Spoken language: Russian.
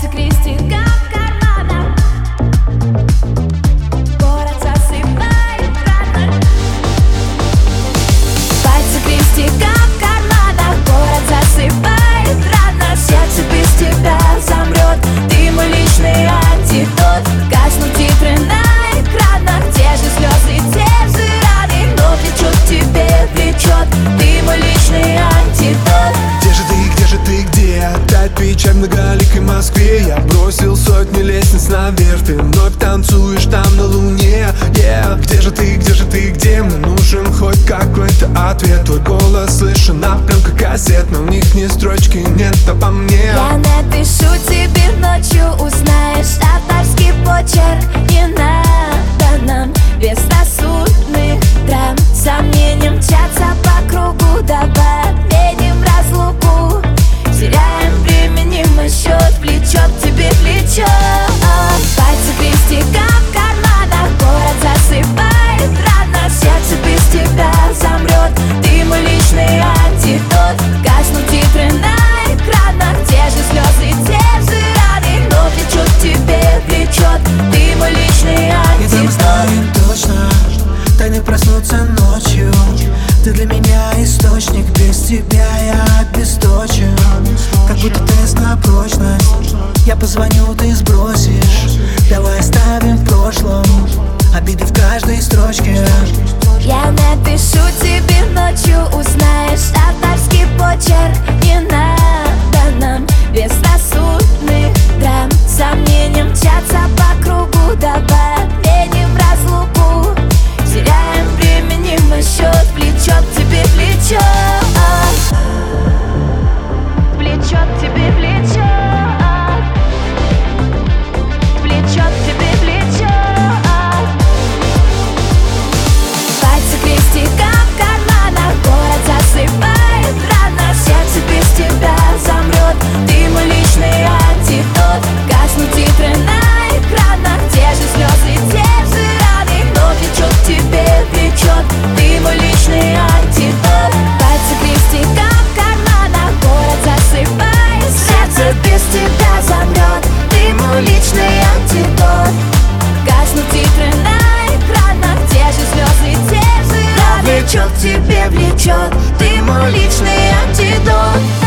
Пальцы крестиком в карманах, город засыпает рано. Пальцы крестиком в карманах, город засыпает рано. Сердце без тебя замрет, ты мой личный антидот. Гаснут титры на экранах, те же слезы, те же раны, но влечет к тебе, влечет, ты мой личный антидот. Где же ты, где? Опять печаль в многоликой Москве. Я бросил сотни лестниц наверх, ты вновь танцуешь там на луне, yeah. Где же ты, где? Мне нужен хоть какой-то ответ. Твой голос слышен на пленках кассет, но в них ни строчки нет обо мне. Я напишу тебе ночью, узнаешь авторский почерк. Не надо нам безрассудных драм, сомнением мчаться по кругу, давай отменим разлуку. Теряем времени мы счет, влечет к тебе влечет. Пальцы крестиком в карманах, город засыпает рано. Сердце без тебя замрет, ты мой личный антидот. Гаснут титры на экранах, те же слезы, те же раны, но влечет к тебе, влечет, ты мой личный антидот. И мы знаем точно, тайны проснутся ночью. Ты для меня источник, без тебя я обесточен. Как будто тест на прочность. Я позвоню, ты сбросишь. Давай оставим в прошлом обиды в каждой строчке. Я напишу тебе ночью, узнаешь авторский почерк. Не надо нам безрассудных драм, сомнением мчаться по кругу, давай отменим разлуку. Теряем времени мы счет, влечет к тебе, влечет. Влечет к тебе, влечет. Влечет к тебе, влечет. Пальцы крестиком в карманах, город засыпает рано. Сердце без тебя замрет, ты мой личный антидот. Гаснут титры на экранах, те же слезы, те же раны, но влечет к тебе, влечет, ты мой личный антидот. Пальцы крестиком в карманах, город засыпает. Сердце без тебя замрет, ты мой личный антидот. Гаснут титры на экранах, те же слезы, те же раны, влечет к тебе, влечет, ты мой личный антидот.